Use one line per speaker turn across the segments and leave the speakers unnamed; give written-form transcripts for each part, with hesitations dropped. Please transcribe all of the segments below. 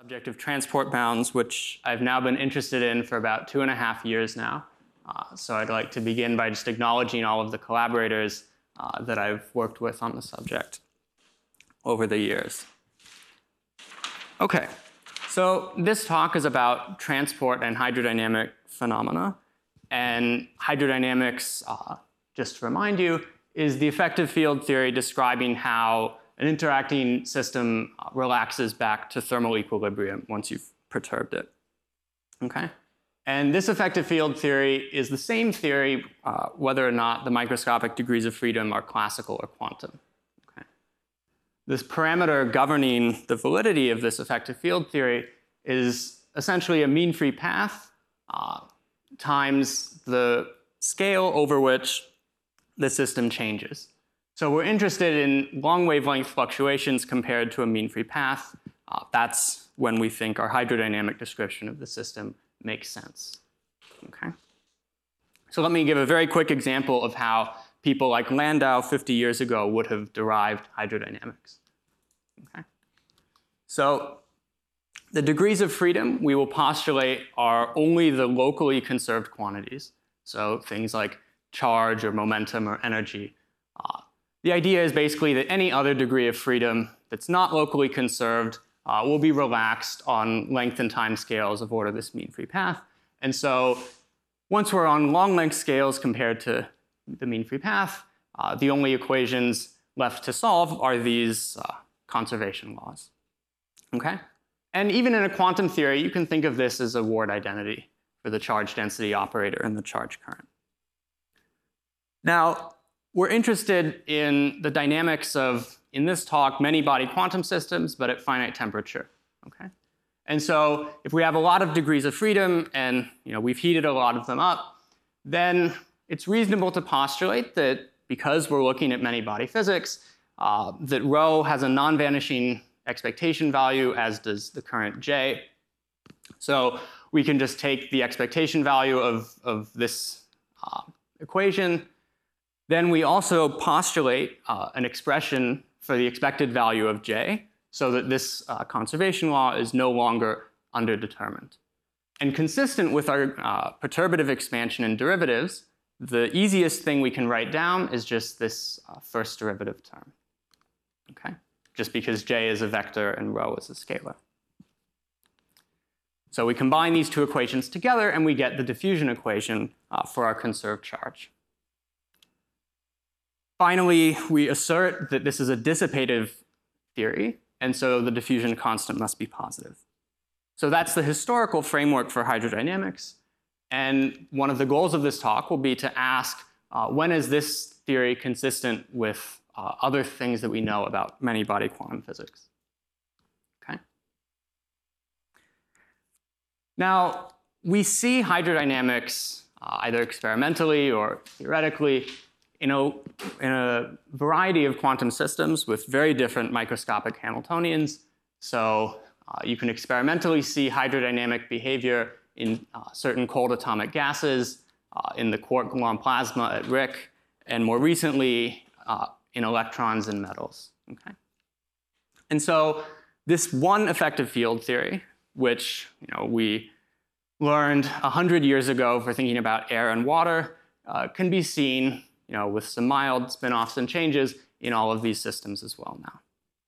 subject of transport bounds, which I've now been interested in for about 2.5 years now. So I'd like to begin by just acknowledging all of the collaborators that I've worked with on the subject over the years. Okay, so this talk is about transport and hydrodynamic phenomena. And hydrodynamics, just to remind you, is the effective field theory describing how an interacting system relaxes back to thermal equilibrium once you've perturbed it. Okay? And this effective field theory is the same theory whether or not the microscopic degrees of freedom are classical or quantum. Okay? This parameter governing the validity of this effective field theory is essentially a mean free path times the scale over which the system changes. So we're interested in long wavelength fluctuations compared to a mean free path. That's when we think our hydrodynamic description of the system makes sense. Okay? So let me give a very quick example of how people like Landau 50 years ago would have derived hydrodynamics. Okay? So the degrees of freedom we will postulate are only the locally conserved quantities. So things like charge or momentum or energy. The idea is basically that any other degree of freedom that's not locally conserved will be relaxed on length and time scales of order this mean free path. And so once we're on long length scales compared to the mean free path, the only equations left to solve are these conservation laws. Okay? And even in a quantum theory, you can think of this as a Ward identity for the charge density operator and the charge current. Now, we're interested in the dynamics of, in this talk, many body quantum systems, but at finite temperature. Okay? And so if we have a lot of degrees of freedom and we've heated a lot of them up, then it's reasonable to postulate that because we're looking at many body physics, that rho has a non-vanishing expectation value, as does the current J. So we can just take the expectation value of this equation. Then we also postulate an expression for the expected value of J, so that this conservation law is no longer underdetermined. And consistent with our perturbative expansion and derivatives, the easiest thing we can write down is just this first derivative term. Okay? Just because J is a vector and rho is a scalar. So we combine these two equations together and we get the diffusion equation for our conserved charge. Finally, we assert that this is a dissipative theory, and so the diffusion constant must be positive. So that's the historical framework for hydrodynamics. And one of the goals of this talk will be to ask, when is this theory consistent with other things that we know about many body quantum physics? Okay. Now, we see hydrodynamics either experimentally or theoretically in a variety of quantum systems with very different microscopic Hamiltonians. So you can experimentally see hydrodynamic behavior in certain cold atomic gases, in the quark-gluon plasma at RHIC, and more recently in electrons and metals. Okay? And so this one effective field theory, which we learned 100 years ago for thinking about air and water, can be seen with some mild spin-offs and changes in all of these systems as well now.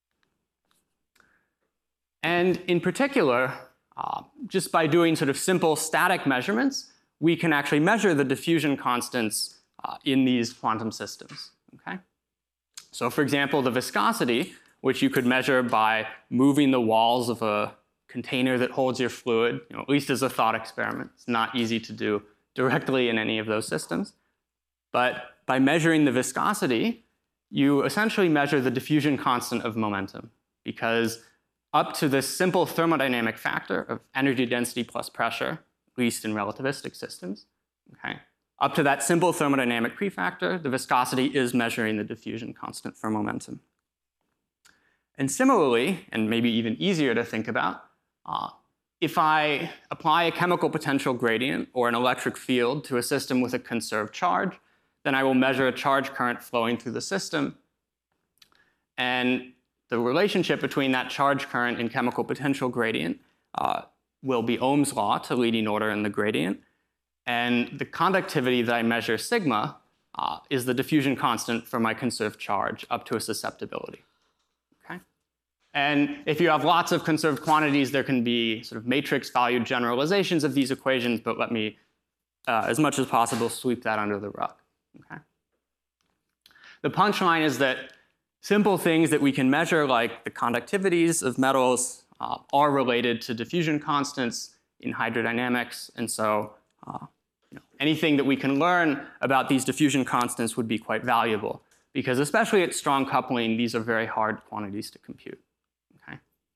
And in particular, just by doing sort of simple static measurements, we can actually measure the diffusion constants in these quantum systems. Okay? So for example, the viscosity, which you could measure by moving the walls of a container that holds your fluid, at least as a thought experiment. It's not easy to do directly in any of those systems. But by measuring the viscosity, you essentially measure the diffusion constant of momentum, because up to this simple thermodynamic factor of energy density plus pressure, at least in relativistic systems, okay, up to that simple thermodynamic prefactor, the viscosity is measuring the diffusion constant for momentum. And similarly, and maybe even easier to think about, if I apply a chemical potential gradient or an electric field to a system with a conserved charge, then I will measure a charge current flowing through the system. And the relationship between that charge current and chemical potential gradient will be Ohm's law to leading order in the gradient. And the conductivity that I measure, sigma, is the diffusion constant for my conserved charge up to a susceptibility. Okay? And if you have lots of conserved quantities, there can be sort of matrix-valued generalizations of these equations, but let me, as much as possible, sweep that under the rug. Okay? The punchline is that simple things that we can measure, like the conductivities of metals, are related to diffusion constants in hydrodynamics. And so anything that we can learn about these diffusion constants would be quite valuable, because especially at strong coupling, these are very hard quantities to compute. Okay?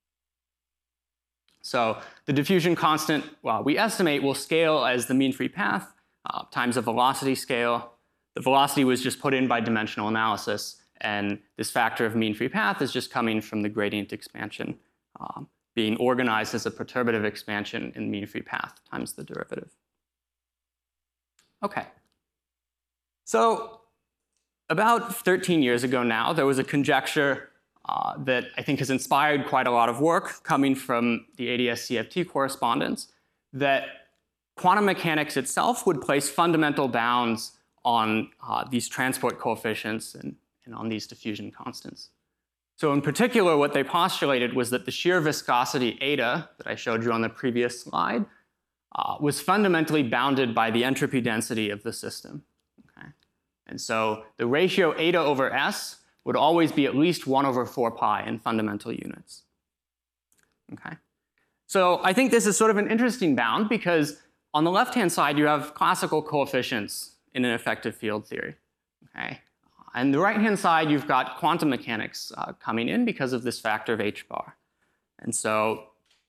So the diffusion constant, well, we estimate will scale as the mean free path times a velocity scale. The velocity was just put in by dimensional analysis, and this factor of mean free path is just coming from the gradient expansion being organized as a perturbative expansion in mean free path times the derivative. Okay. So about 13 years ago now, there was a conjecture that I think has inspired quite a lot of work coming from the ADS-CFT correspondence, that quantum mechanics itself would place fundamental bounds on these transport coefficients and on these diffusion constants. So in particular, what they postulated was that the shear viscosity eta that I showed you on the previous slide was fundamentally bounded by the entropy density of the system. Okay? And so the ratio eta over S would always be at least 1 over 4 pi in fundamental units. Okay? So I think this is sort of an interesting bound, because on the left-hand side, you have classical coefficients in an effective field theory. Okay? And the right-hand side, you've got quantum mechanics coming in because of this factor of h bar. And so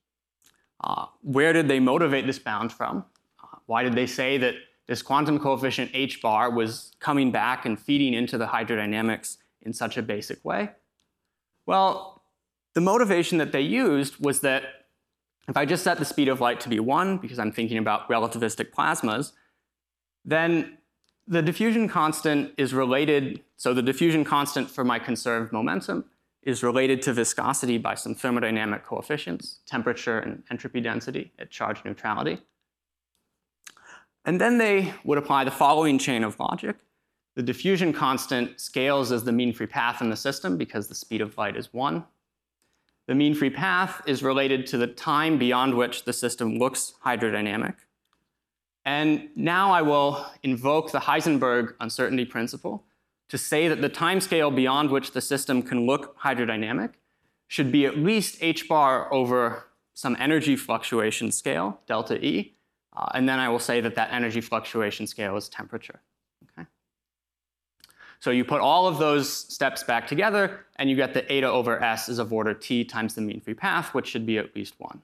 where did they motivate this bound from? Why did they say that this quantum coefficient h bar was coming back and feeding into the hydrodynamics in such a basic way? Well, the motivation that they used was that if I just set the speed of light to be 1, because I'm thinking about relativistic plasmas, then the diffusion constant is related, so the diffusion constant for my conserved momentum is related to viscosity by some thermodynamic coefficients, temperature and entropy density at charge neutrality. And then they would apply the following chain of logic. The diffusion constant scales as the mean free path in the system because the speed of light is 1. The mean free path is related to the time beyond which the system looks hydrodynamic. And now I will invoke the Heisenberg uncertainty principle to say that the timescale beyond which the system can look hydrodynamic should be at least h bar over some energy fluctuation scale, delta E, and then I will say that that energy fluctuation scale is temperature. Okay? So you put all of those steps back together, and you get that eta over S is of order t times the mean free path, which should be at least 1.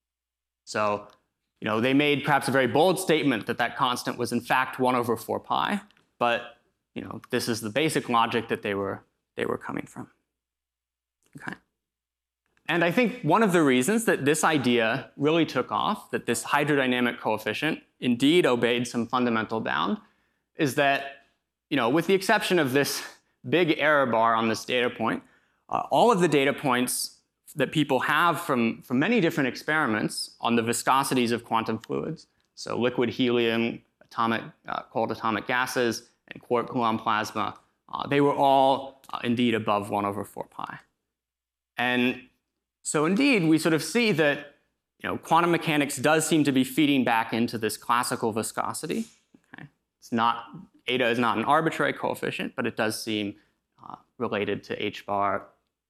So they made perhaps a very bold statement that that constant was in fact 1 over 4 pi, but this is the basic logic that they were coming from. Okay. And I think one of the reasons that this idea really took off, that this hydrodynamic coefficient indeed obeyed some fundamental bound, is that, with the exception of this big error bar on this data point, all of the data points that people have from many different experiments on the viscosities of quantum fluids, so liquid helium, cold atomic gases, and quark-gluon plasma, they were all indeed above 1 over 4 pi. And so indeed, we sort of see that quantum mechanics does seem to be feeding back into this classical viscosity. Okay? Eta is not an arbitrary coefficient, but it does seem related to h bar.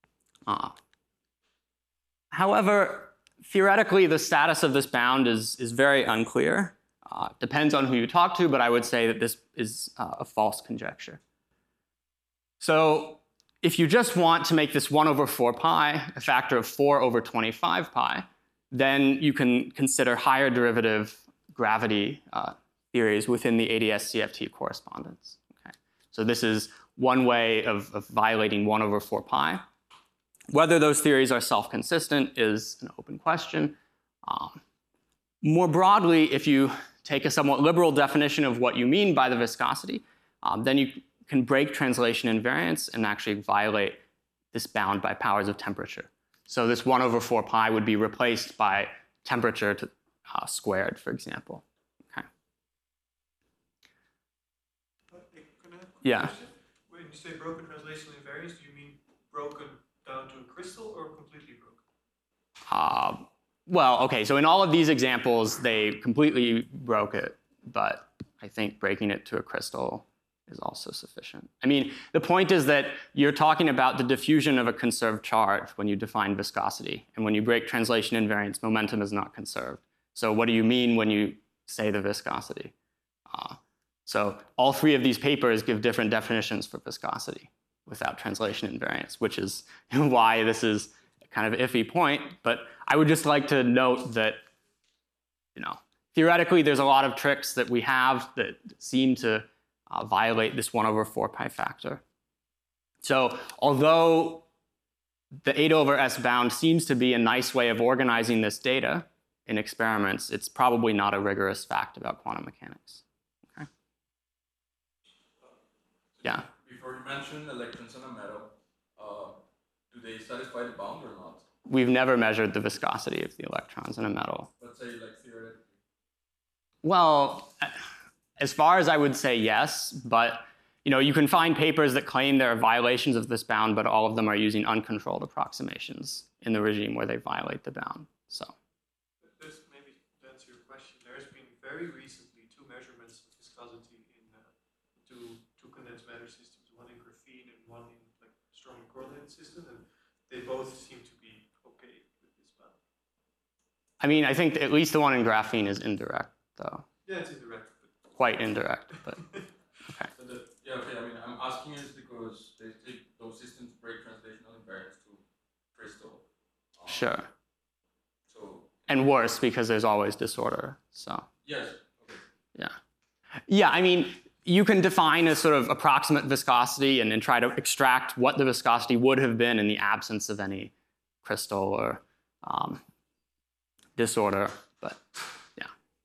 However, theoretically, the status of this bound is very unclear. Depends on who you talk to, but I would say that this is a false conjecture. So if you just want to make this 1 over 4 pi a factor of 4 over 25 pi, then you can consider higher derivative gravity theories within the ADS-CFT correspondence. Okay? So this is one way of violating 1 over 4 pi. Whether those theories are self-consistent is an open question. More broadly, if you take a somewhat liberal definition of what you mean by the viscosity, then you can break translation invariance and actually violate this bound by powers of temperature. So this 1 over 4 pi would be replaced by temperature to, squared, for example. Okay.
Can I have a
Yeah.
question? When you say broken translational invariance, do you mean broken down to a crystal or completely broken?
Well, okay, so in all of these examples, they completely broke it, but I think breaking it to a crystal is also sufficient. I mean, the point is that you're talking about the diffusion of a conserved charge when you define viscosity. And when you break translation invariance, momentum is not conserved. So what do you mean when you say the viscosity? So all three of these papers give different definitions for viscosity without translation invariance, which is why this is a kind of iffy point. But I would just like to note that, theoretically, there's a lot of tricks that we have that seem to violate this 1/4 pi factor. So although the 8/s bound seems to be a nice way of organizing this data in experiments, it's probably not a rigorous fact about quantum mechanics. Okay? Yeah.
Before you mentioned electrons in a metal, do they satisfy the bound or not?
We've never measured the viscosity of the electrons in a metal.
Let's say, like, theoretically.
Well, as far as I would say, yes, but you can find papers that claim there are violations of this bound, but all of them are using uncontrolled approximations in the regime where they violate the bound. So.
Maybe to answer your question, there's been very recently 2 measurements of viscosity in two condensed matter systems, one in graphene and one in like strongly correlated system, and they both seem to be okay with this bound.
I mean, I think at least the one in graphene is indirect, though.
Yeah, it's indirect.
Quite indirect, but okay.
Yeah, okay. I mean, I'm asking is because they take those systems break translational invariance to crystal.
Sure.
So.
And worse because there's always disorder. So.
Yes. Okay.
Yeah. Yeah. I mean, you can define a sort of approximate viscosity and then try to extract what the viscosity would have been in the absence of any crystal or disorder, but yeah.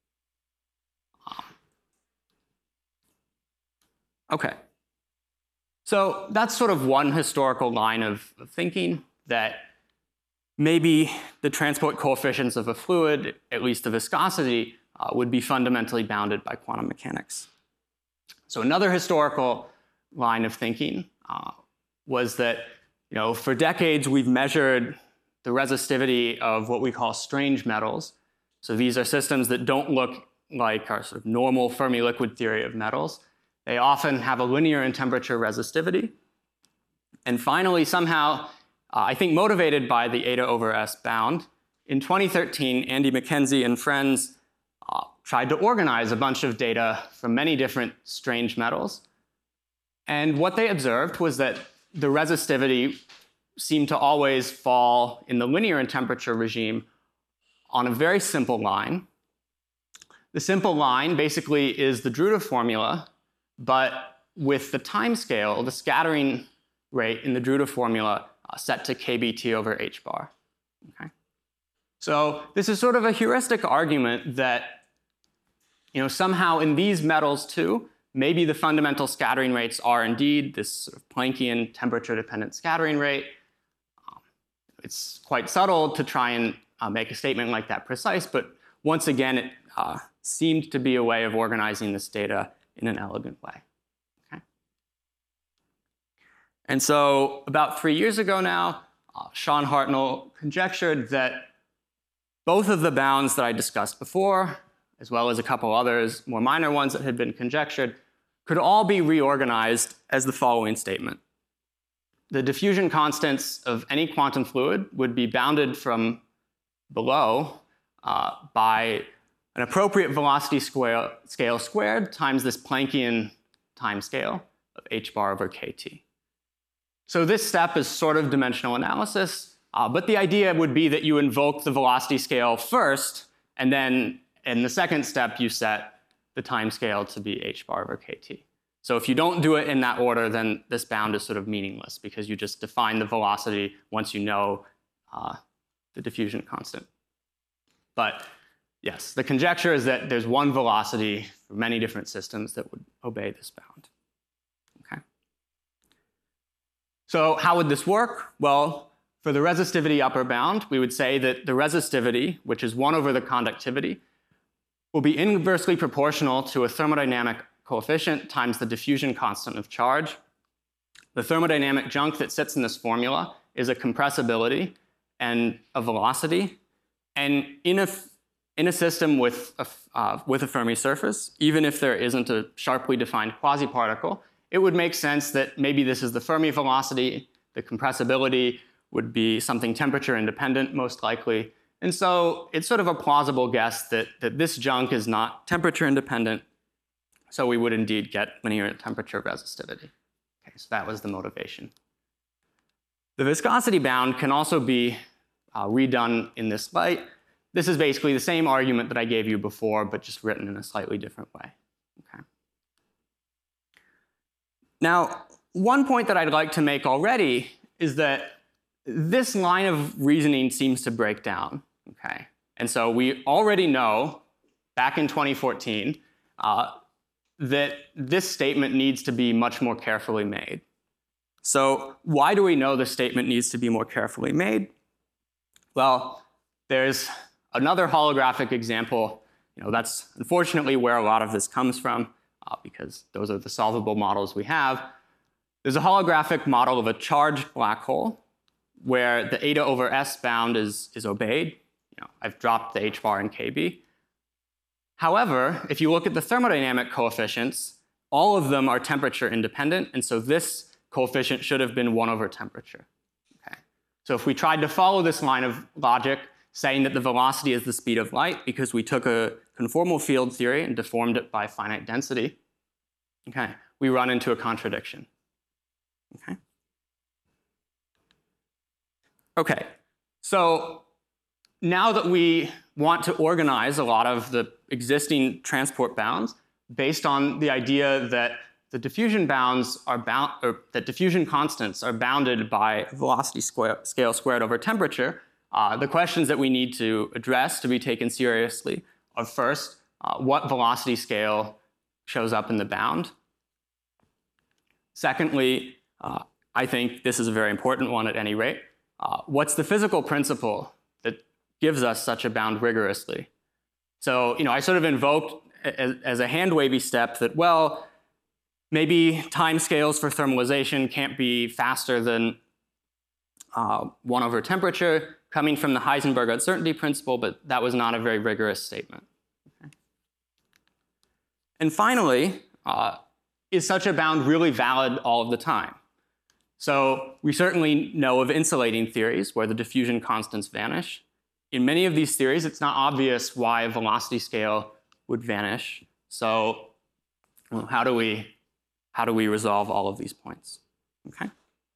Okay. So that's sort of one historical line of thinking, that maybe the transport coefficients of a fluid, at least the viscosity, would be fundamentally bounded by quantum mechanics. So another historical line of thinking was that, for decades we've measured the resistivity of what we call strange metals. So these are systems that don't look like our sort of normal Fermi liquid theory of metals. They often have a linear in temperature resistivity. And finally, somehow, I think motivated by the eta/s bound, in 2013, Andy McKenzie and friends tried to organize a bunch of data from many different strange metals. And what they observed was that the resistivity seemed to always fall in the linear in temperature regime on a very simple line. The simple line basically is the Drude formula, but with the time scale, the scattering rate in the Drude formula set to kBt over h bar. Okay? So this is sort of a heuristic argument that somehow in these metals too, maybe the fundamental scattering rates are indeed this sort of Planckian temperature-dependent scattering rate. It's quite subtle to try and make a statement like that precise, but once again, it seemed to be a way of organizing this data in an elegant way. Okay? And so about 3 years ago now, Sean Hartnell conjectured that both of the bounds that I discussed before, as well as a couple others, more minor ones that had been conjectured, could all be reorganized as the following statement. The diffusion constants of any quantum fluid would be bounded from below by an appropriate velocity scale squared times this Planckian time scale of h bar over kt. So this step is sort of dimensional analysis, but the idea would be that you invoke the velocity scale first, and then in the second step you set the time scale to be h bar over kt. So if you don't do it in that order, then this bound is sort of meaningless because you just define the velocity once you know the diffusion constant. But yes, the conjecture is that there's one velocity for many different systems that would obey this bound. Okay. So how would this work? Well, For the resistivity upper bound, we would say that the resistivity, which is 1 over the conductivity, will be inversely proportional to a thermodynamic coefficient times the diffusion constant of charge. The thermodynamic junk that sits in this formula is a compressibility and a velocity. And in a system with a Fermi surface, even if there isn't a sharply defined quasi-particle, it would make sense that maybe this is the Fermi velocity, the compressibility would be something temperature independent, most likely. And so it's sort of a plausible guess that this junk is not temperature independent, so we would indeed get linear temperature resistivity. Okay, so that was the motivation. The viscosity bound can also be redone in this light. This is basically the same argument that I gave you before, but just written in a slightly different way. Okay. Now, one point that I'd like to make already is that this line of reasoning seems to break down. Okay. And so we already know, back in 2014, that this statement needs to be much more carefully made. So why do we know the statement needs to be more carefully made? Well, there's another holographic example. That's unfortunately where a lot of this comes from, because those are the solvable models we have. There's a holographic model of a charged black hole where the eta over S bound is obeyed. I've dropped the H bar in KB. However, if you look at the thermodynamic coefficients, all of them are temperature independent, and so this coefficient should have been 1 over temperature. Okay. So if we tried to follow this line of logic, saying that the velocity is the speed of light because we took a conformal field theory and deformed it by finite density, okay, we run into a contradiction. Okay. Okay, so now that we want to organize a lot of the existing transport bounds based on the idea that the diffusion bounds are bound, or that diffusion constants are bounded by velocity scale squared over temperature, the questions that we need to address to be taken seriously are first, what velocity scale shows up in the bound? Secondly, I think this is a very important one at any rate. What's the physical principle that gives us such a bound rigorously? So, I sort of invoked as a hand-wavy step that, well, maybe time scales for thermalization can't be faster than 1 over temperature, coming from the Heisenberg uncertainty principle, but that was not a very rigorous statement. Okay. And finally, is such a bound really valid all of the time? So we certainly know of insulating theories where the diffusion constants vanish. In many of these theories, it's not obvious why a velocity scale would vanish. So how do we resolve all of these points? Okay.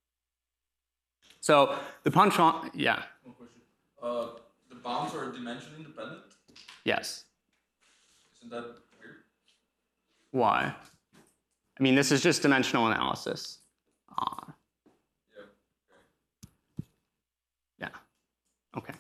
So the punchline, yeah.
One question. The bounds are dimension independent?
Yes.
Isn't that weird?
Why? I mean, this is just dimensional analysis. Yeah. Okay.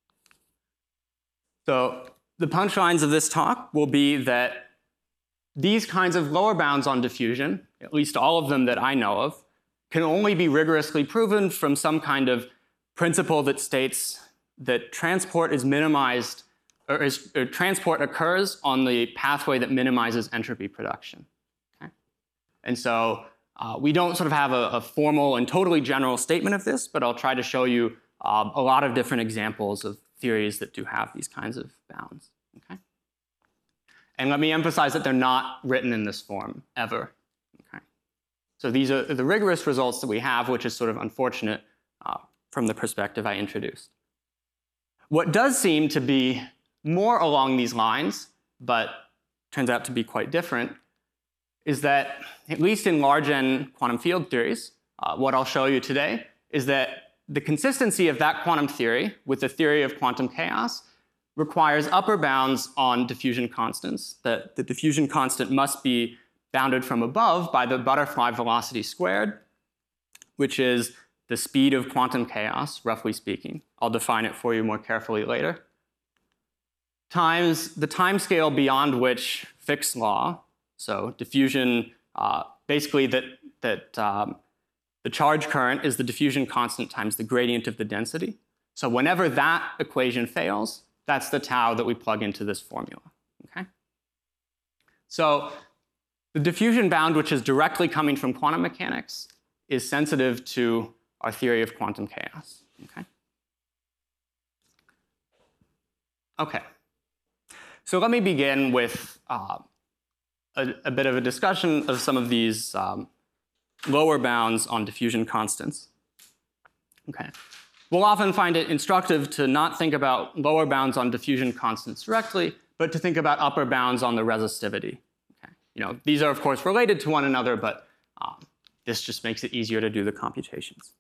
So the punchlines of this talk will be that these kinds of lower bounds on diffusion, at least all of them that I know of, can only be rigorously proven from some kind of principle that states that transport is minimized, or transport occurs on the pathway that minimizes entropy production. Okay? And so we don't sort of have a formal and totally general statement of this, but I'll try to show you a lot of different examples of theories that do have these kinds of bounds. Okay? And let me emphasize that they're not written in this form, ever. Okay? So these are the rigorous results that we have, which is sort of unfortunate from the perspective I introduced. What does seem to be more along these lines, but turns out to be quite different, is that, at least in large N quantum field theories, what I'll show you today is that the consistency of that quantum theory with the theory of quantum chaos requires upper bounds on diffusion constants, that the diffusion constant must be bounded from above by the butterfly velocity squared, which is the speed of quantum chaos, roughly speaking. I'll define it for you more carefully later. Times the time scale beyond which Fick's law, so diffusion, basically that The charge current is the diffusion constant times the gradient of the density. So whenever that equation fails, that's the tau that we plug into this formula. Okay? So the diffusion bound, which is directly coming from quantum mechanics, is sensitive to our theory of quantum chaos. Okay? Okay. So let me begin with a bit of a discussion of some of these lower bounds on diffusion constants. Okay. We'll often find it instructive to not think about lower bounds on diffusion constants directly, but to think about upper bounds on the resistivity. Okay. You know, these are, of course, related to one another, but this just makes it easier to do the computations.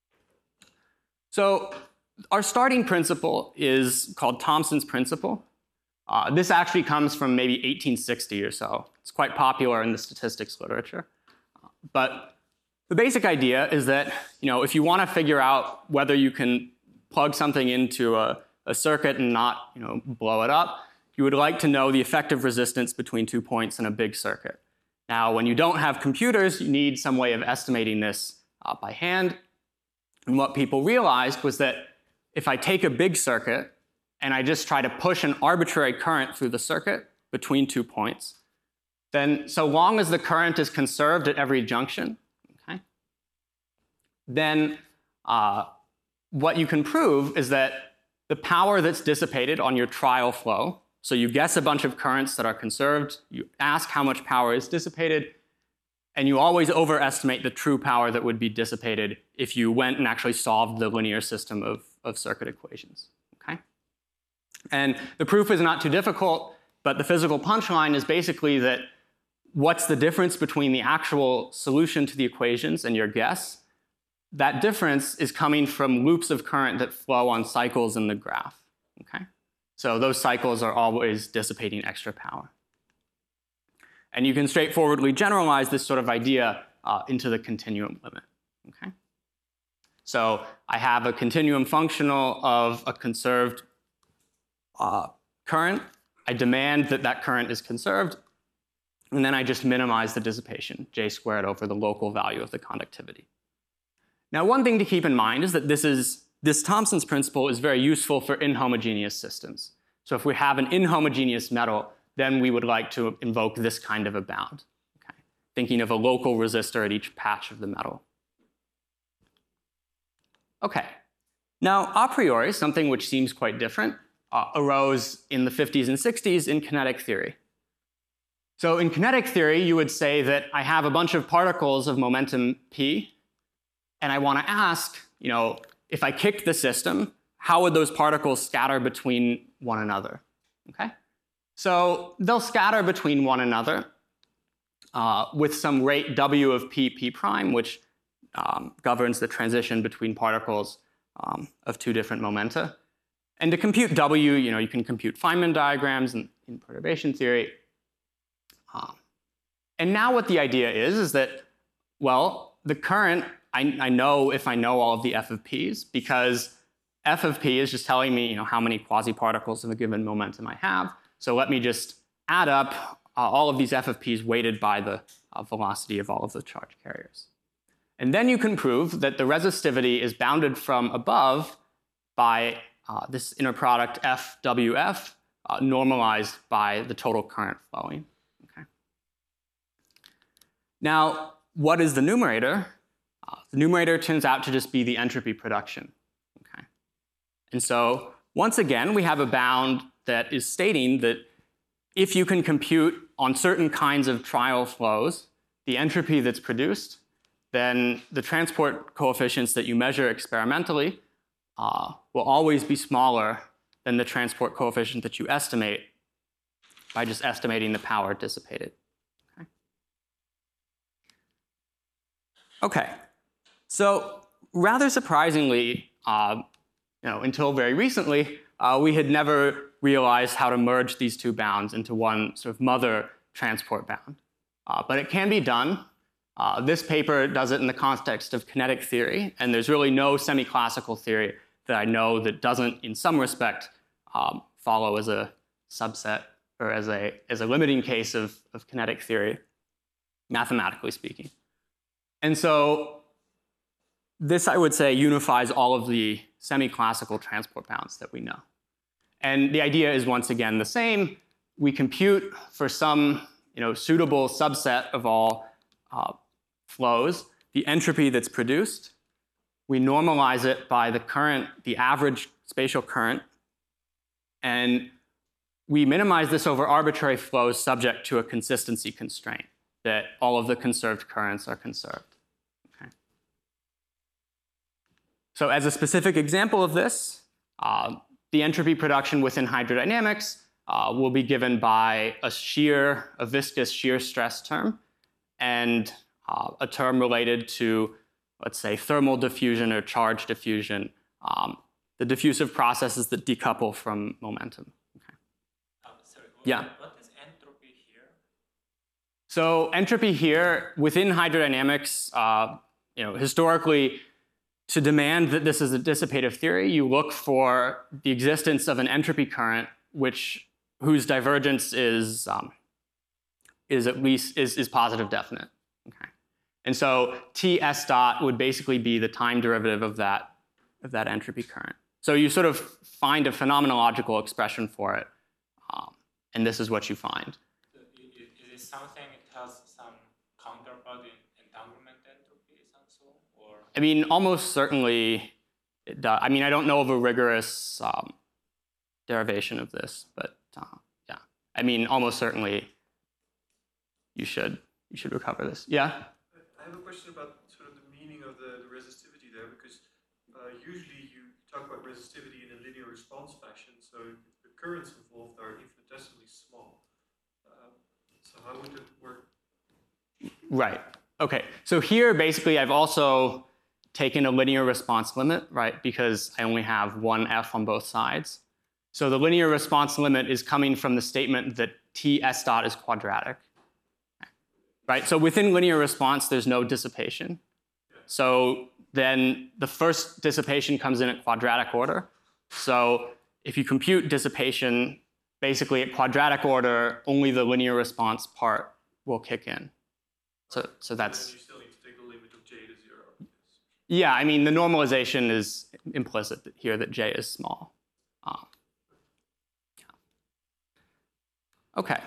So our starting principle is called Thomson's principle. This actually comes from maybe 1860 or so. It's quite popular in the statistics literature. But the basic idea is that, you know, if you want to figure out whether you can plug something into a circuit and not, you know, blow it up, you would like to know the effective resistance between 2 points in a big circuit. Now, when you don't have computers, you need some way of estimating this by hand. And what people realized was that if I take a big circuit and I just try to push an arbitrary current through the circuit between 2 points, then so long as the current is conserved at every junction, okay, then what you can prove is that the power that's dissipated on your trial flow, so you guess a bunch of currents that are conserved, you ask how much power is dissipated, and you always overestimate the true power that would be dissipated if you went and actually solved the linear system of circuit equations. Okay? And the proof is not too difficult, but the physical punchline is basically that what's the difference between the actual solution to the equations and your guess? That difference is coming from loops of current that flow on cycles in the graph. Okay? So those cycles are always dissipating extra power. And you can straightforwardly generalize this sort of idea into the continuum limit. Okay? So I have a continuum functional of a conserved current. I demand that that current is conserved. And then I just minimize the dissipation, J squared over the local value of the conductivity. Now, one thing to keep in mind is that this Thomson's principle is very useful for inhomogeneous systems. So if we have an inhomogeneous metal, then we would like to invoke this kind of a bound, okay? Thinking of a local resistor at each patch of the metal. Okay. Now, a priori, something which seems quite different arose in the 50s and 60s in kinetic theory. So in kinetic theory, you would say that I have a bunch of particles of momentum p, and I want to ask, you know, if I kicked the system, how would those particles scatter between one another? Okay? So they'll scatter between one another with some rate w of p prime, which governs the transition between particles of two different momenta. And to compute w, you know, you can compute Feynman diagrams in perturbation theory. And now what the idea is that, well, the current, I know if I know all of the f of p's, because f of p is just telling me, you know, how many quasi-particles of a given momentum I have. So let me just add up all of these f of p's weighted by the velocity of all of the charge carriers. And then you can prove that the resistivity is bounded from above by this inner product FWF normalized by the total current flowing. Okay. Now, what is the numerator? The numerator turns out to just be the entropy production. Okay. And so once again, we have a bound that is stating that if you can compute on certain kinds of trial flows the entropy that's produced, then the transport coefficients that you measure experimentally will always be smaller than the transport coefficient that you estimate by just estimating the power dissipated. Okay. Okay. So rather surprisingly, until very recently, we had never realized how to merge these two bounds into one sort of mother transport bound. But it can be done. This paper does it in the context of kinetic theory, and there's really no semi-classical theory that I know that doesn't, in some respect, follow as a subset or as a limiting case of kinetic theory, mathematically speaking. And so this, I would say, unifies all of the semi-classical transport bounds that we know. And the idea is, once again, the same. We compute for some suitable subset of all flows the entropy that's produced. We normalize it by the average spatial current. And we minimize this over arbitrary flows subject to a consistency constraint, that all of the conserved currents are conserved. Okay. So as a specific example of this, the entropy production within hydrodynamics will be given by a viscous shear stress term and a term related to, let's say, thermal diffusion or charge diffusion, the diffusive processes that decouple from momentum. Okay.
Sorry,
Yeah.
What is entropy here?
So entropy here within hydrodynamics, historically, to demand that this is a dissipative theory, you look for the existence of an entropy current whose divergence is positive definite. Okay. And so T S dot would basically be the time derivative of that entropy current. So you sort of find a phenomenological expression for it, and this is what you find.
Is it something it has some counterpart in entanglement entropy also, or?
I mean, almost certainly it does. I mean, I don't know of a rigorous derivation of this, but yeah. I mean, almost certainly you should recover this. Yeah?
I have a question about sort of the meaning of the resistivity there, because usually you talk about resistivity in a linear response fashion, so the currents involved are infinitesimally small. So how would it work?
Right. Okay. So here, basically, I've also taken a linear response limit, right? Because I only have one f on both sides. So the linear response limit is coming from the statement that T S dot is quadratic. Right? So within linear response, there's no dissipation. So then the first dissipation comes in at quadratic order. So if you compute dissipation, basically at quadratic order, only the linear response part will kick in. So that's...
And you still need to take the limit of j to 0.
Yeah, I mean, the normalization is implicit here that j is small. Okay.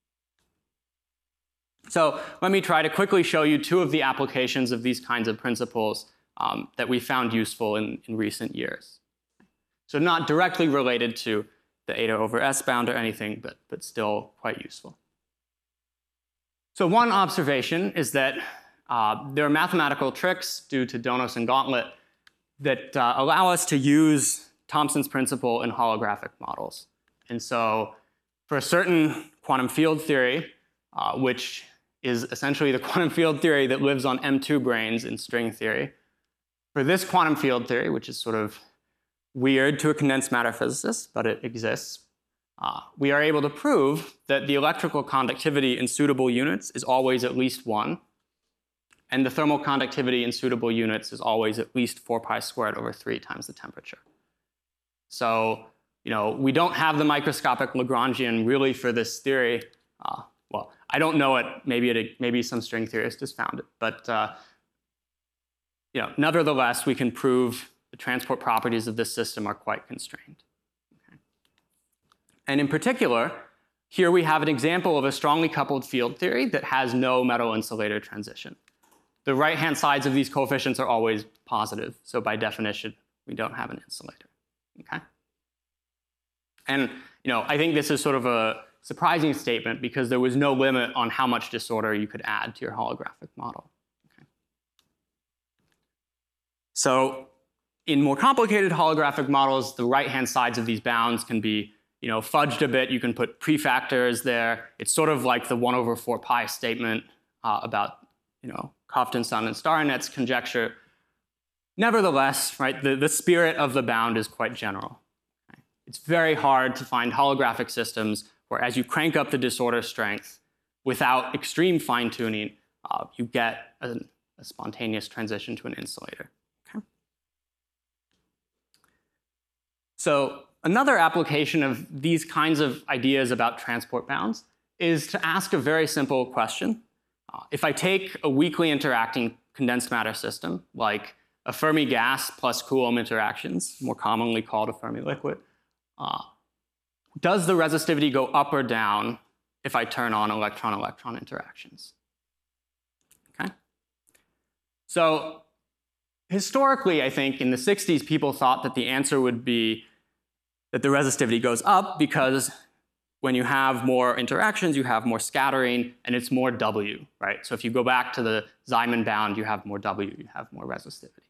So let me try to quickly show you two of the applications of these kinds of principles that we found useful in recent years. So not directly related to the eta over S bound or anything, but still quite useful. So one observation is that there are mathematical tricks due to Donos and Gauntlet that allow us to use Thomson's principle in holographic models. And so for a certain quantum field theory, which is essentially the quantum field theory that lives on M2 branes in string theory. For this quantum field theory, which is sort of weird to a condensed matter physicist, but it exists, we are able to prove that the electrical conductivity in suitable units is always at least 1, and the thermal conductivity in suitable units is always at least 4 pi squared over 3 times the temperature. So, we don't have the microscopic Lagrangian really for this theory. Well, I don't know it. Maybe some string theorist has found it. But nevertheless, we can prove the transport properties of this system are quite constrained. Okay. And in particular, here we have an example of a strongly coupled field theory that has no metal insulator transition. The right-hand sides of these coefficients are always positive. So by definition, we don't have an insulator. Okay. And I think this is sort of a surprising statement because there was no limit on how much disorder you could add to your holographic model. Okay. So in more complicated holographic models, the right-hand sides of these bounds can be fudged a bit. You can put prefactors there. It's sort of like the 1 over 4 pi statement about Kofton-Sun and Starinet's conjecture. Nevertheless, right, the spirit of the bound is quite general. Okay. It's very hard to find holographic systems where as you crank up the disorder strength without extreme fine-tuning, you get a spontaneous transition to an insulator. Okay. So another application of these kinds of ideas about transport bounds is to ask a very simple question. If I take a weakly interacting condensed matter system, like a Fermi gas plus Coulomb interactions, more commonly called a Fermi liquid, does the resistivity go up or down if I turn on electron-electron interactions? Okay. So historically, I think in the 60s, people thought that the answer would be that the resistivity goes up because when you have more interactions, you have more scattering, and it's more W, right? So if you go back to the Zeeman bound, you have more W, you have more resistivity.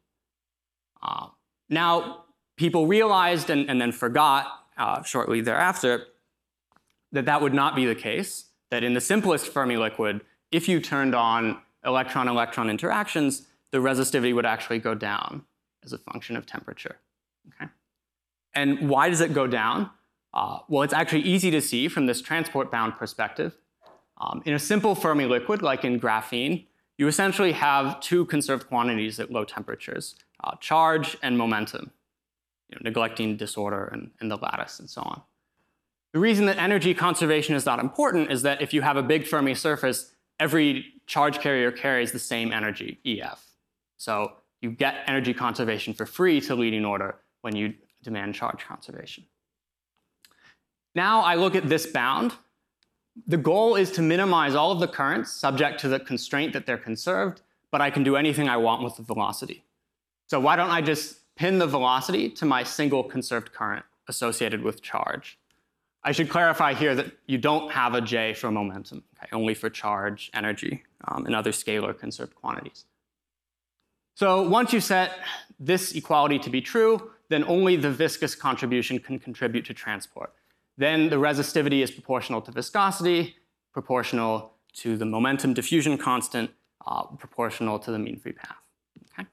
Now, people realized and then forgot shortly thereafter that that would not be the case, that in the simplest Fermi liquid, if you turned on electron-electron interactions, the resistivity would actually go down as a function of temperature. Okay? And why does it go down? Well, it's actually easy to see from this transport-bound perspective. In a simple Fermi liquid, like in graphene, you essentially have two conserved quantities at low temperatures, charge and momentum, neglecting disorder and the lattice and so on. The reason that energy conservation is not important is that if you have a big Fermi surface, every charge carrier carries the same energy, EF. So you get energy conservation for free to leading order when you demand charge conservation. Now I look at this bound. The goal is to minimize all of the currents subject to the constraint that they're conserved, but I can do anything I want with the velocity. So why don't I just pin the velocity to my single conserved current associated with charge? I should clarify here that you don't have a J for momentum, okay, only for charge, energy, and other scalar conserved quantities. So once you set this equality to be true, then only the viscous contribution can contribute to transport. Then the resistivity is proportional to viscosity, proportional to the momentum diffusion constant, proportional to the mean free path. Okay?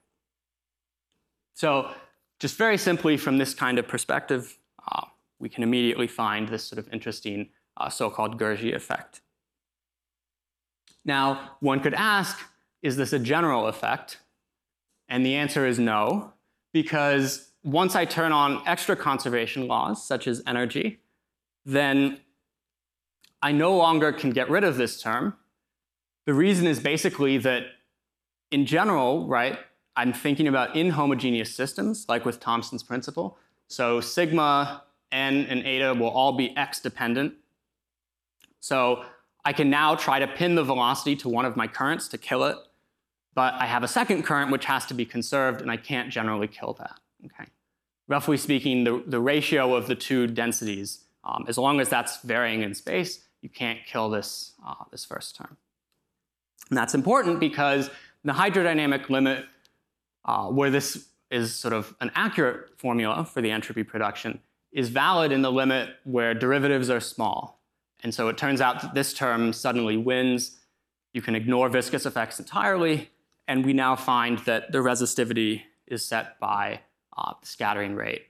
So just very simply from this kind of perspective, we can immediately find this sort of interesting so-called Gurdjieff effect. Now, one could ask, is this a general effect? And the answer is no, because once I turn on extra conservation laws, such as energy, then I no longer can get rid of this term. The reason is basically that in general, right, I'm thinking about inhomogeneous systems, like with Thomson's principle. So sigma, n, and eta will all be x dependent. So I can now try to pin the velocity to one of my currents to kill it, but I have a second current which has to be conserved, and I can't generally kill that. Okay? Roughly speaking, the ratio of the two densities, as long as that's varying in space, you can't kill this, this first term. And that's important because the hydrodynamic limit, where this is sort of an accurate formula for the entropy production, is valid in the limit where derivatives are small. And so it turns out that this term suddenly wins. You can ignore viscous effects entirely, and we now find that the resistivity is set by the scattering rate.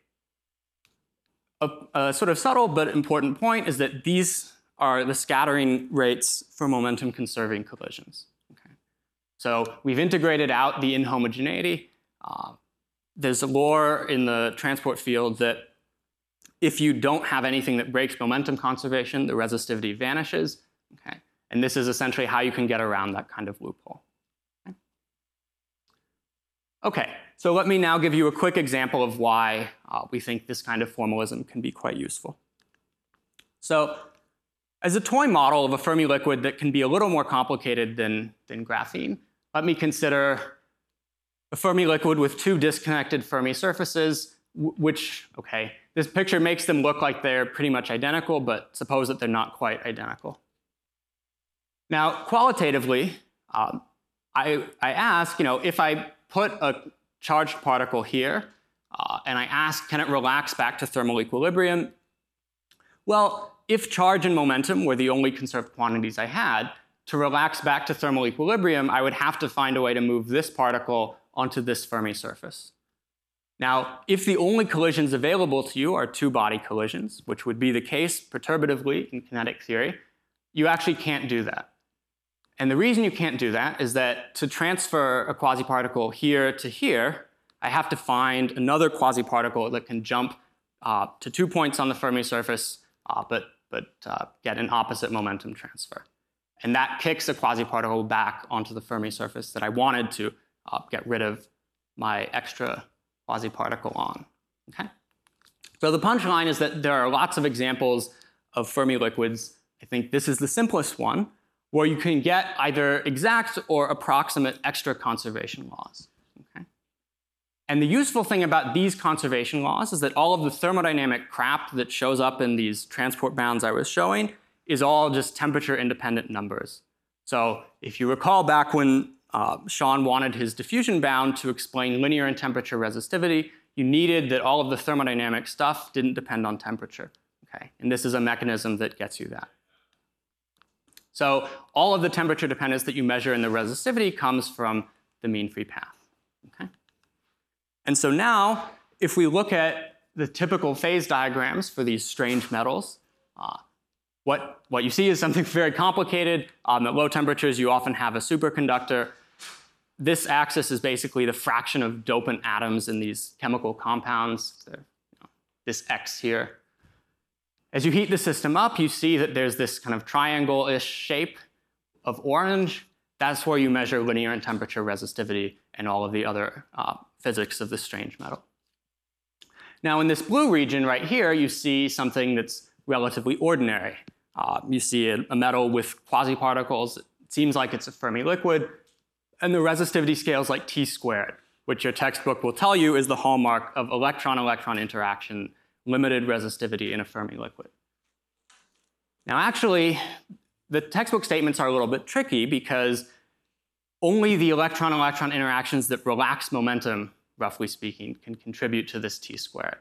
A sort of subtle but important point is that these are the scattering rates for momentum conserving collisions. Okay. So we've integrated out the inhomogeneity. There's a law in the transport field that if you don't have anything that breaks momentum conservation, the resistivity vanishes. Okay. And this is essentially how you can get around that kind of loophole. Okay, so let me now give you a quick example of why we think this kind of formalism can be quite useful. So as a toy model of a Fermi liquid that can be a little more complicated than graphene, let me consider a Fermi liquid with two disconnected Fermi surfaces, which, okay, this picture makes them look like they're pretty much identical, but suppose that they're not quite identical. Now, qualitatively, I ask, if I put a charged particle here, and I ask, can it relax back to thermal equilibrium? Well, if charge and momentum were the only conserved quantities I had, to relax back to thermal equilibrium, I would have to find a way to move this particle onto this Fermi surface. Now, if the only collisions available to you are two-body collisions, which would be the case perturbatively in kinetic theory, you actually can't do that. And the reason you can't do that is that to transfer a quasi-particle here to here, I have to find another quasi-particle that can jump to 2 points on the Fermi surface, but get an opposite momentum transfer. And that kicks a quasi-particle back onto the Fermi surface that I wanted to get rid of my extra quasi-particle on. Okay? So the punchline is that there are lots of examples of Fermi liquids. I think this is the simplest one, where you can get either exact or approximate extra conservation laws. Okay? And the useful thing about these conservation laws is that all of the thermodynamic crap that shows up in these transport bounds I was showing is all just temperature-independent numbers. So if you recall back when Sean wanted his diffusion bound to explain linear and temperature resistivity, you needed that all of the thermodynamic stuff didn't depend on temperature. Okay? And this is a mechanism that gets you that. So all of the temperature dependence that you measure in the resistivity comes from the mean free path. Okay? And so now, if we look at the typical phase diagrams for these strange metals, what you see is something very complicated. At low temperatures, you often have a superconductor. This axis is basically the fraction of dopant atoms in these chemical compounds. So, this X here. As you heat the system up, you see that there's this kind of triangle-ish shape of orange. That's where you measure linear and temperature resistivity and all of the other physics of this strange metal. Now, in this blue region right here, you see something that's relatively ordinary. You see a metal with quasi-particles. It seems like it's a Fermi liquid. And the resistivity scale is like T squared, which your textbook will tell you is the hallmark of electron-electron interaction, limited resistivity in a Fermi liquid. Now, actually, the textbook statements are a little bit tricky because only the electron-electron interactions that relax momentum, roughly speaking, can contribute to this T squared.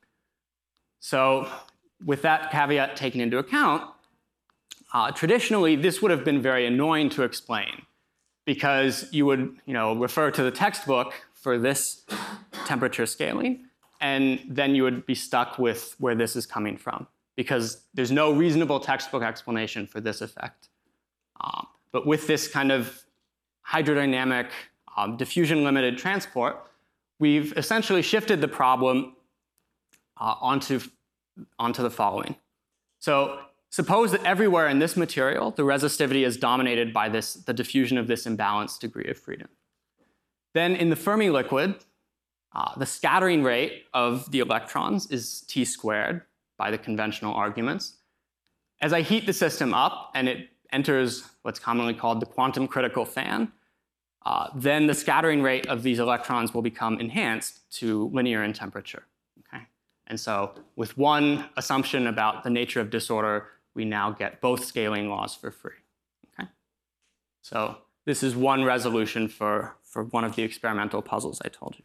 So with that caveat taken into account, traditionally, this would have been very annoying to explain because you would refer to the textbook for this temperature scaling, and then you would be stuck with where this is coming from because there's no reasonable textbook explanation for this effect. But with this kind of hydrodynamic diffusion-limited transport, we've essentially shifted the problem onto the following. So suppose that everywhere in this material, the resistivity is dominated by the diffusion of this imbalanced degree of freedom. Then in the Fermi liquid, the scattering rate of the electrons is T squared by the conventional arguments. As I heat the system up and it enters what's commonly called the quantum critical fan, then the scattering rate of these electrons will become enhanced to linear in temperature. Okay? And so with one assumption about the nature of disorder, we now get both scaling laws for free. Okay? So this is one resolution for one of the experimental puzzles I told you.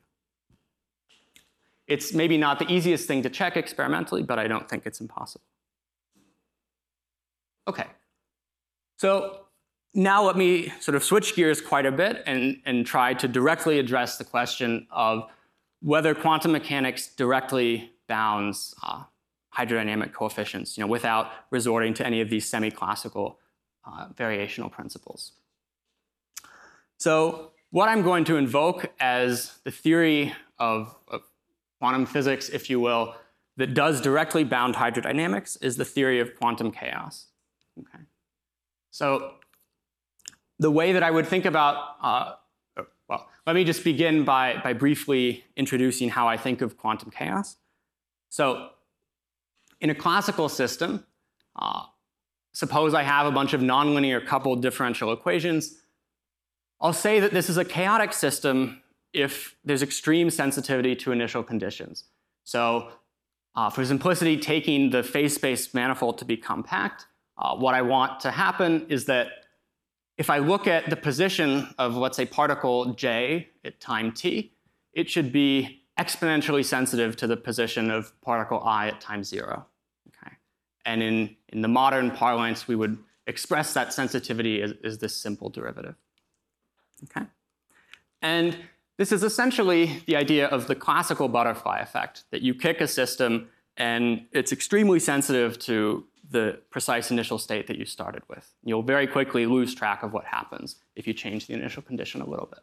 It's maybe not the easiest thing to check experimentally, but I don't think it's impossible. Okay. So now let me sort of switch gears quite a bit and try to directly address the question of whether quantum mechanics directly bounds hydrodynamic coefficients, without resorting to any of these semi-classical variational principles. So what I'm going to invoke as the theory of quantum physics, if you will, that does directly bound hydrodynamics is the theory of quantum chaos. Okay. So the way that I would think about, well, let me just begin by briefly introducing how I think of quantum chaos. So in a classical system, suppose I have a bunch of nonlinear coupled differential equations. I'll say that this is a chaotic system if there's extreme sensitivity to initial conditions. So for simplicity, taking the phase space manifold to be compact, what I want to happen is that if I look at the position of, let's say, particle j at time t, it should be exponentially sensitive to the position of particle I at time 0. Okay? And in the modern parlance, we would express that sensitivity as this simple derivative. Okay? And this is essentially the idea of the classical butterfly effect, that you kick a system and it's extremely sensitive to the precise initial state that you started with. You'll very quickly lose track of what happens if you change the initial condition a little bit.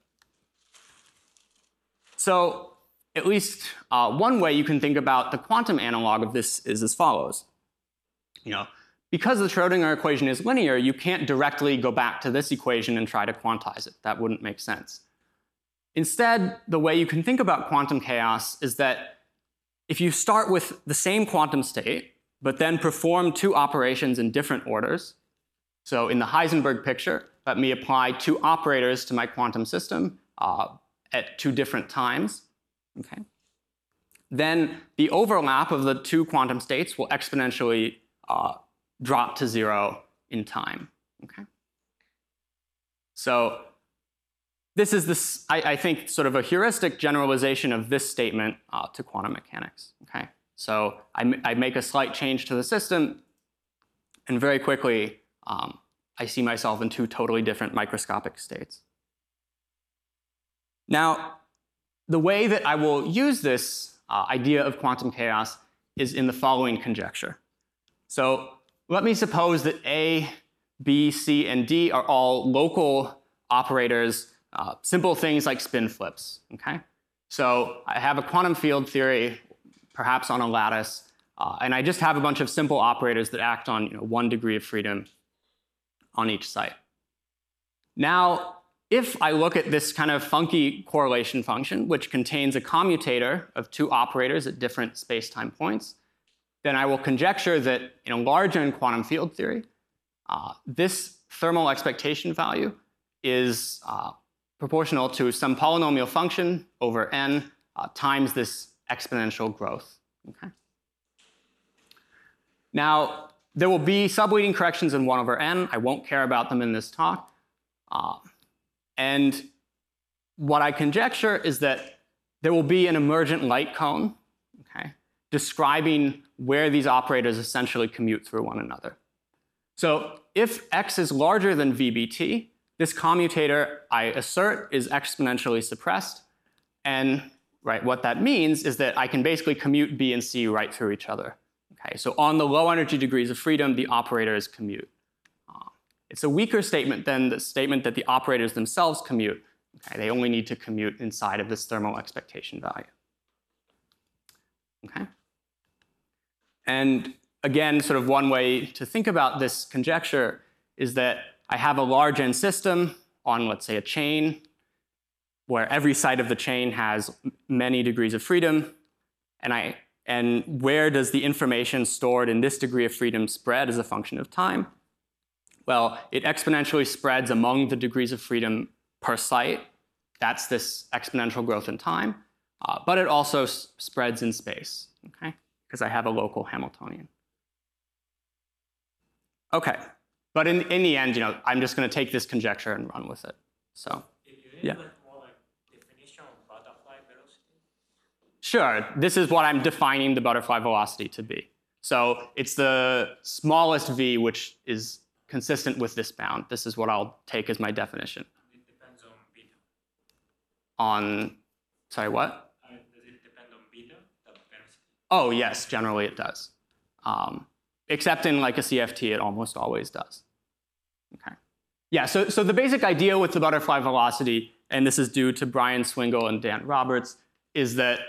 So at least one way you can think about the quantum analog of this is as follows. Because the Schrodinger equation is linear, you can't directly go back to this equation and try to quantize it. That wouldn't make sense. Instead, the way you can think about quantum chaos is that if you start with the same quantum state, but then perform two operations in different orders, so in the Heisenberg picture, let me apply two operators to my quantum system at two different times, okay? Then the overlap of the two quantum states will exponentially drop to 0 in time, okay? So this is, I think, sort of a heuristic generalization of this statement to quantum mechanics, okay? So I make a slight change to the system, and very quickly, I see myself in two totally different microscopic states. Now, the way that I will use this idea of quantum chaos is in the following conjecture. So let me suppose that A, B, C, and D are all local operators, simple things like spin flips, okay? So I have a quantum field theory, perhaps on a lattice, and I just have a bunch of simple operators that act on 1 degree of freedom on each site. Now, if I look at this kind of funky correlation function, which contains a commutator of two operators at different space-time points, then I will conjecture that in a large-N quantum field theory, this thermal expectation value is proportional to some polynomial function over n times this exponential growth, okay? Now, there will be subleading corrections in 1 over n. I won't care about them in this talk. And what I conjecture is that there will be an emergent light cone, okay, describing where these operators essentially commute through one another. So if x is larger than vbt, this commutator, I assert, is exponentially suppressed. And what that means is that I can basically commute B and C right through each other. Okay, so on the low energy degrees of freedom, the operators commute. It's a weaker statement than the statement that the operators themselves commute. Okay, they only need to commute inside of this thermal expectation value. Okay? And again, sort of one way to think about this conjecture is that I have a large N system on, let's say, a chain, where every side of the chain has many degrees of freedom, and where does the information stored in this degree of freedom spread as a function of time? Well, it exponentially spreads among the degrees of freedom per site. That's this exponential growth in time. But it also spreads in space, okay? Because I have a local Hamiltonian. Okay, but in the end, I'm just going to take this conjecture and run with it. So, yeah.
More like definition of butterfly velocity?
Sure, this is what I'm defining the butterfly velocity to be. So it's the smallest v, which is consistent with this bound. This is what I'll take as my definition.
It depends on beta.
Sorry, what?
Does it depend on beta, the velocity?
Oh, yes, generally it does. Except in like a CFT, it almost always does. Okay. Yeah, so the basic idea with the butterfly velocity, and this is due to Brian Swingle and Dan Roberts, is that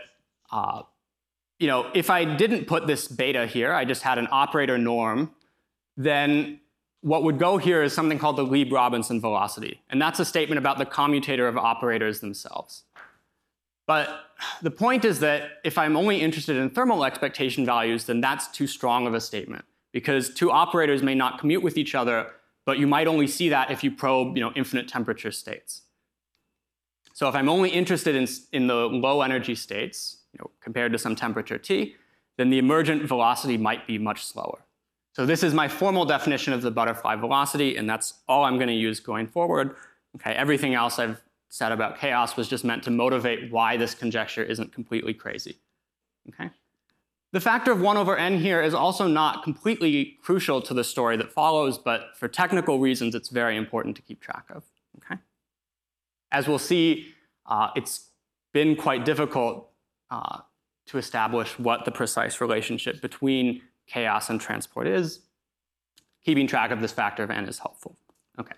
if I didn't put this beta here, I just had an operator norm, then what would go here is something called the Lieb-Robinson velocity. And that's a statement about the commutator of operators themselves. But the point is that if I'm only interested in thermal expectation values, then that's too strong of a statement, because two operators may not commute with each other, but you might only see that if you probe infinite temperature states. So if I'm only interested in the low energy states, compared to some temperature T, then the emergent velocity might be much slower. So this is my formal definition of the butterfly velocity, and that's all I'm going to use going forward. Okay, everything else I've said about chaos was just meant to motivate why this conjecture isn't completely crazy. Okay? The factor of 1 over n here is also not completely crucial to the story that follows, but for technical reasons, it's very important to keep track of. Okay? As we'll see, it's been quite difficult to establish what the precise relationship between chaos and transport is. Keeping track of this factor of n is helpful. Okay.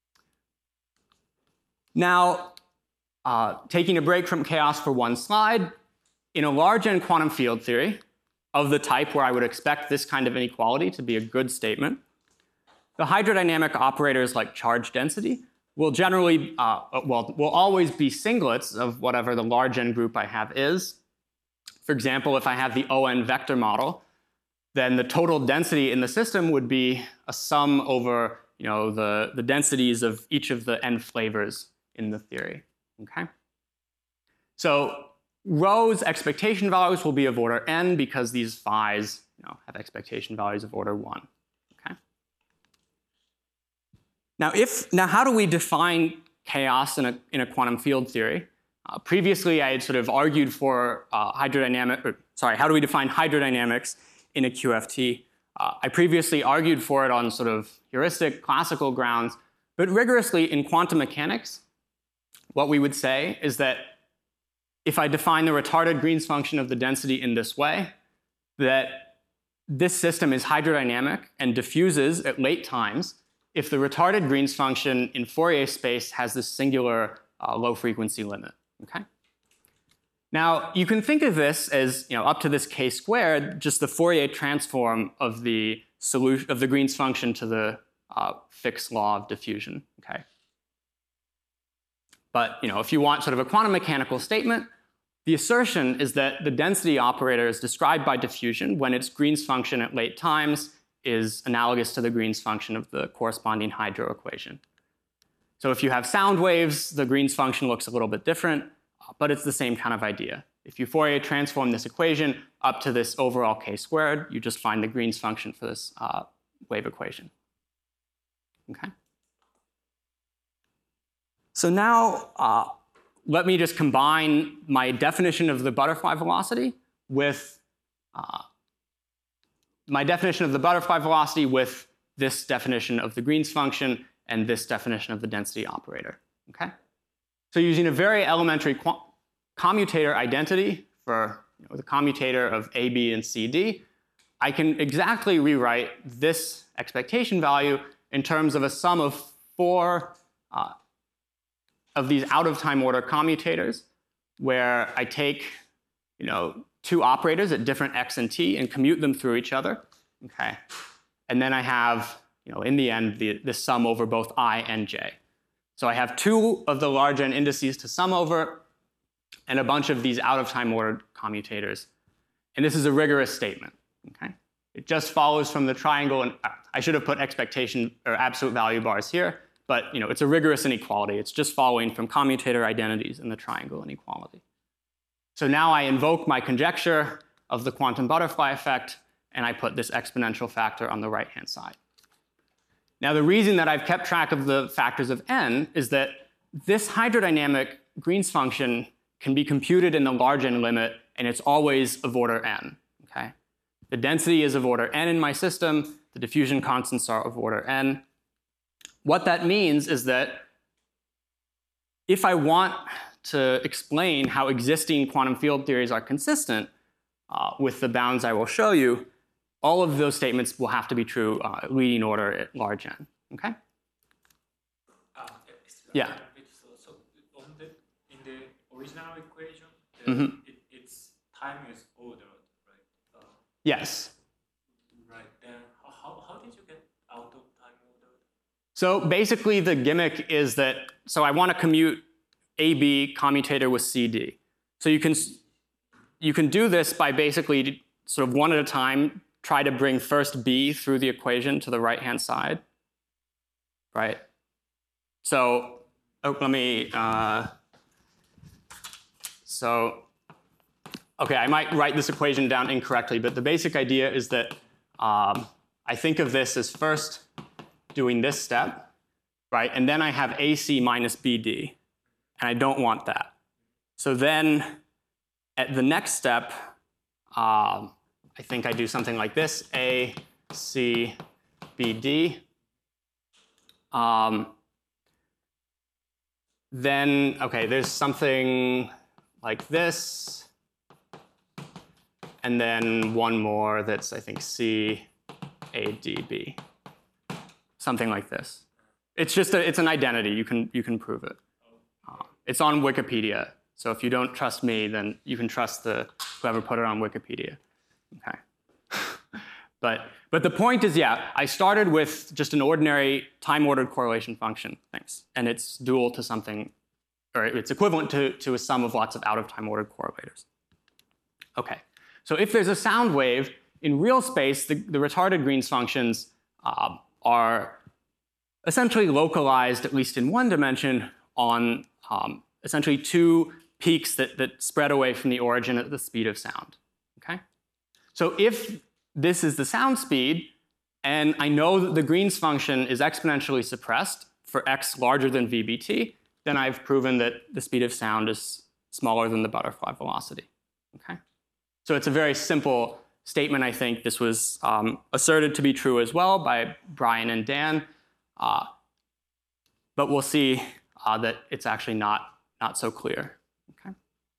Now, taking a break from chaos for one slide, in a large N quantum field theory of the type where I would expect this kind of inequality to be a good statement, the hydrodynamic operators like charge density will generally, will always be singlets of whatever the large n group I have is. For example, if I have the ON vector model, then the total density in the system would be a sum over the densities of each of the n flavors in the theory. Okay? So rho's expectation values will be of order n because these phi's have expectation values of order 1. Okay? Now how do we define chaos in a quantum field theory? Previously, I had sort of argued for how do we define hydrodynamics in a QFT? I previously argued for it on sort of heuristic classical grounds, but rigorously in quantum mechanics, what we would say is that if I define the retarded Green's function of the density in this way, that this system is hydrodynamic and diffuses at late times if the retarded Green's function in Fourier space has this singular low frequency limit. Okay? Now, you can think of this as up to this k squared, just the Fourier transform of the solution of the Green's function to the fixed law of diffusion. Okay? But if you want sort of a quantum mechanical statement, the assertion is that the density operator is described by diffusion when its Green's function at late times is analogous to the Green's function of the corresponding hydro equation. So if you have sound waves, the Green's function looks a little bit different, but it's the same kind of idea. If you Fourier transform this equation up to this overall k squared, you just find the Green's function for this wave equation. Okay? So now let me just combine my definition of the butterfly velocity with this definition of the Green's function and this definition of the density operator. Okay? So using a very elementary commutator identity for the commutator of A, B, and C, D, I can exactly rewrite this expectation value in terms of a sum of 4 of these out-of-time order commutators, where I take 2 operators at different x and t and commute them through each other. Okay? And then I have, in the end, the sum over both I and j. So I have 2 of the large n indices to sum over and a bunch of these out-of-time ordered commutators. And this is a rigorous statement. Okay? It just follows from the triangle, and I should have put expectation or absolute value bars here, but it's a rigorous inequality. It's just following from commutator identities in the triangle inequality. So now I invoke my conjecture of the quantum butterfly effect, and I put this exponential factor on the right-hand side. Now, the reason that I've kept track of the factors of n is that this hydrodynamic Green's function can be computed in the large n limit, and it's always of order n. Okay? The density is of order n in my system. The diffusion constants are of order n. What that means is that if I want to explain how existing quantum field theories are consistent with the bounds I will show you, all of those statements will have to be true leading order at large n. Okay? Yeah.
So in the original equation, its time is ordered, right?
Yes.
Right. Then how did you get out of time ordered?
So basically, the gimmick is that I want to commute AB commutator with CD. So you can do this by basically sort of one at a time, try to bring first B through the equation to the right-hand side, right? So let me, okay, I might write this equation down incorrectly, but the basic idea is that I think of this as first doing this step, right? And then I have AC minus BD, and I don't want that. So then at the next step, I think I do something like this, A, C, B, D. Then, okay, there's something like this. And then one more that's, I think, C, A, D, B. Something like this. It's just it's an identity. You can prove it. It's on Wikipedia. So if you don't trust me, then you can trust whoever put it on Wikipedia. Okay. But the point is, yeah, I started with just an ordinary time-ordered correlation function, thanks. And it's dual to something, or it's equivalent to a sum of lots of out-of-time ordered correlators. Okay, so if there's a sound wave, in real space, the retarded Green's functions are essentially localized, at least in one dimension, on essentially two peaks that spread away from the origin at the speed of sound. Okay? So if this is the sound speed, and I know that the Green's function is exponentially suppressed for x larger than vbt, then I've proven that the speed of sound is smaller than the butterfly velocity. Okay? So it's a very simple statement, I think. This was asserted to be true as well by Brian and Dan. But we'll see that it's actually not so clear. Okay?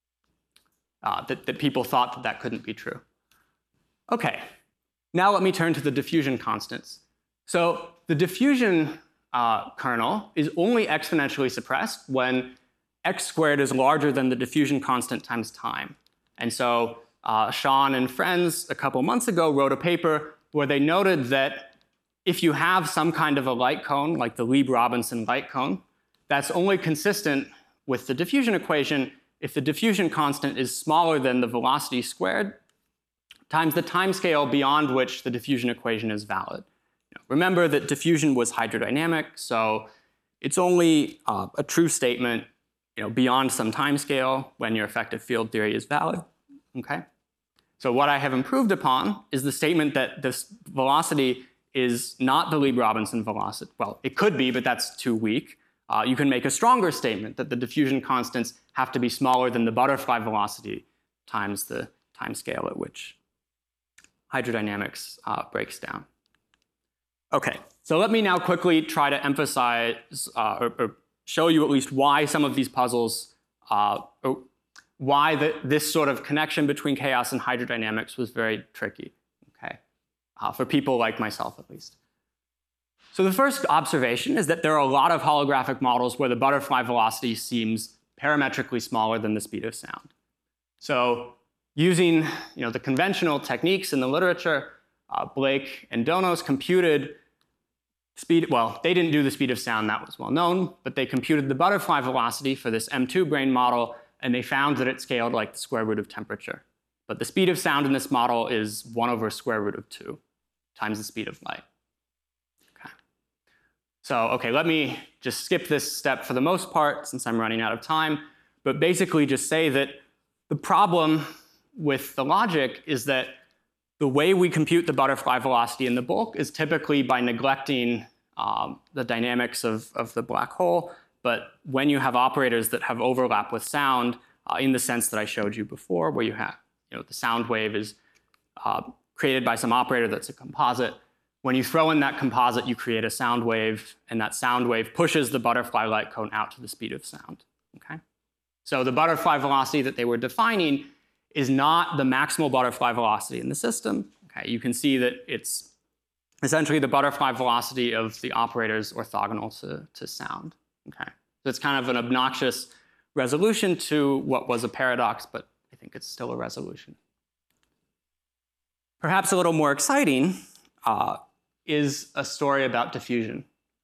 That people thought that couldn't be true. Okay, now let me turn to the diffusion constants. So the diffusion kernel is only exponentially suppressed when x squared is larger than the diffusion constant times time. And so Sean and friends a couple months ago wrote a paper where they noted that if you have some kind of a light cone, like the Lieb-Robinson light cone, that's only consistent with the diffusion equation if the diffusion constant is smaller than the velocity squared times the time scale beyond which the diffusion equation is valid. Remember that diffusion was hydrodynamic, so it's only a true statement beyond some time scale when your effective field theory is valid. Okay? So what I have improved upon is the statement that this velocity is not the Lieb-Robinson velocity. Well, it could be, but that's too weak. You can make a stronger statement that the diffusion constants have to be smaller than the butterfly velocity times the time scale at which hydrodynamics breaks down. Okay, so let me now quickly try to emphasize or show you at least why some of these puzzles, why this sort of connection between chaos and hydrodynamics was very tricky, okay, for people like myself at least. So the first observation is that there are a lot of holographic models where the butterfly velocity seems parametrically smaller than the speed of sound. So using the conventional techniques in the literature, Blake and Donos computed speed, well, they didn't do the speed of sound, that was well known, but they computed the butterfly velocity for this M2 brain model, and they found that it scaled like the square root of temperature. But the speed of sound in this model is 1 over square root of 2 times the speed of light. Okay. So, okay, let me just skip this step for the most part since I'm running out of time, but basically just say that the problem with the logic is that the way we compute the butterfly velocity in the bulk is typically by neglecting the dynamics of the black hole. But when you have operators that have overlap with sound, in the sense that I showed you before, where you have the sound wave is created by some operator that's a composite. When you throw in that composite, you create a sound wave, and that sound wave pushes the butterfly light cone out to the speed of sound. Okay? So the butterfly velocity that they were defining is not the maximal butterfly velocity in the system. Okay, you can see that it's essentially the butterfly velocity of the operators orthogonal to sound. Okay, so it's kind of an obnoxious resolution to what was a paradox, but I think it's still a resolution. Perhaps a little more exciting is a story about diffusion.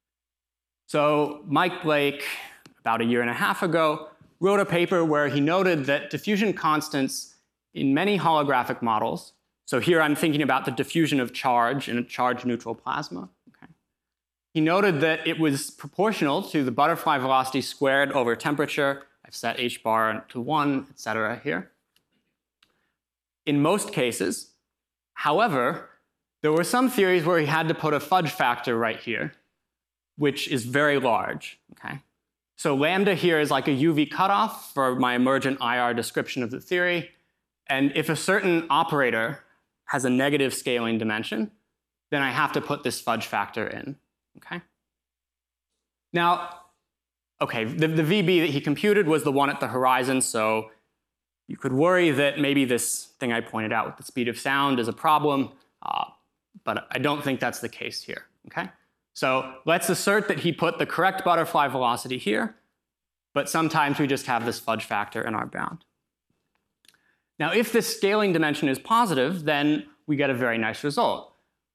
So Mike Blake, about 1.5 years ago, wrote a paper where he noted that diffusion constants in many holographic models, so here I'm thinking about the diffusion of charge in a charge-neutral plasma. Okay. He noted that it was proportional to the butterfly velocity squared over temperature. I've set h bar to 1, etc. here. In most cases, however, there were some theories where he had to put a fudge factor right here, which is very large. Okay. So lambda here is like a UV cutoff for my emergent IR description of the theory. And if a certain operator has a negative scaling dimension, then I have to put this fudge factor in. Okay? Now, okay, the VB that he computed was the one at the horizon, so you could worry that maybe this thing I pointed out with the speed of sound is a problem, but I don't think that's the case here. Okay? So let's assert that he put the correct butterfly velocity here, but sometimes we just have this fudge factor in our bound. Now, if this scaling dimension is positive, then we get a very nice result.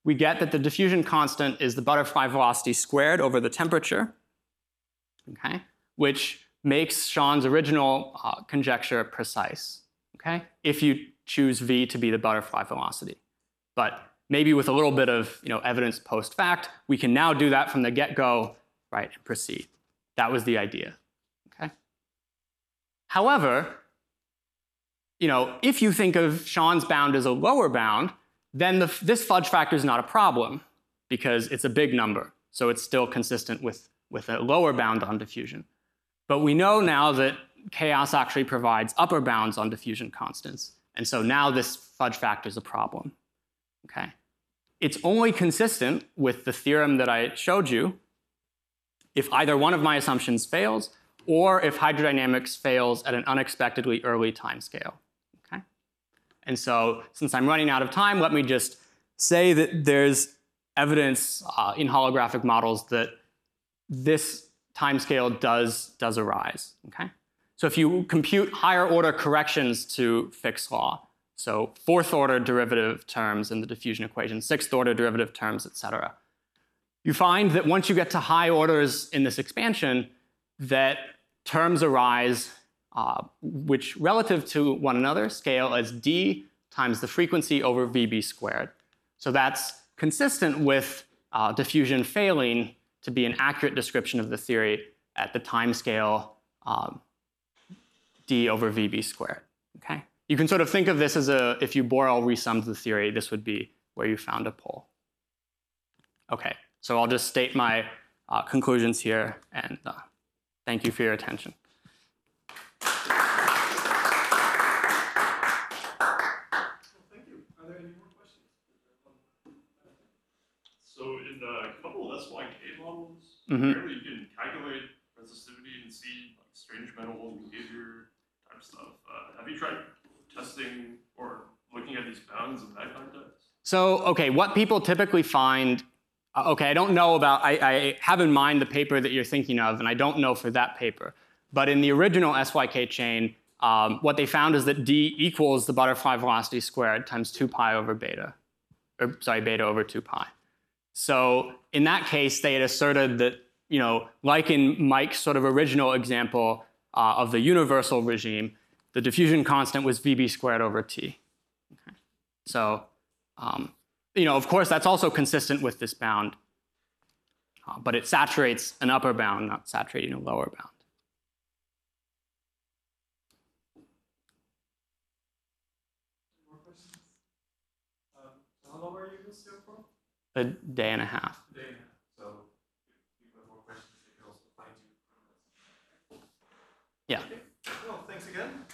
we get that the diffusion constant is the butterfly velocity squared over the temperature, okay, which makes Sean's original conjecture precise, okay, if you choose v to be the butterfly velocity. But maybe with a little bit of evidence post fact, we can now do that from the get-go, right, and proceed. That was the idea, okay? However, if you think of Sean's bound as a lower bound, then this fudge factor is not a problem because it's a big number. So it's still consistent with a lower bound on diffusion. But we know now that chaos actually provides upper bounds on diffusion constants. And so now this fudge factor is a problem, okay? It's only consistent with the theorem that I showed you if either one of my assumptions fails or if hydrodynamics fails at an unexpectedly early time scale. And so since I'm running out of time, let me just say that there's evidence in holographic models that this timescale does arise, okay? So if you compute higher order corrections to Fick's law, so fourth order derivative terms in the diffusion equation, sixth order derivative terms, et cetera, you find that once you get to high orders in this expansion, that terms arise which relative to one another scale as d times the frequency over vb squared. So that's consistent with diffusion failing to be an accurate description of the theory at the time scale d over vb squared, okay? You can sort of think of this as if you Borel resummed the theory, this would be where you found a pole. Okay, so I'll just state my conclusions here, and thank you for your attention.
So in a couple of SYK models, apparently you can calculate resistivity and see like strange metal behavior type stuff. Have you tried testing or looking at these bounds in that context?
So, okay, what people typically find, okay, I don't know about, I have in mind the paper that you're thinking of, and I don't know for that paper. But in the original SYK chain, what they found is that d equals the butterfly velocity squared times 2 pi over beta, or sorry, beta over 2 pi. So in that case, they had asserted that, like in Mike's sort of original example of the universal regime, the diffusion constant was VB squared over T. Okay. So, of course, that's also consistent with this bound, but it saturates an upper bound, not saturating a lower bound.
More questions? So how long are you in this for?
A day and a half.
A day and a half. So if people have more questions, they can also find you.
Yeah.
Okay. Well, thanks again.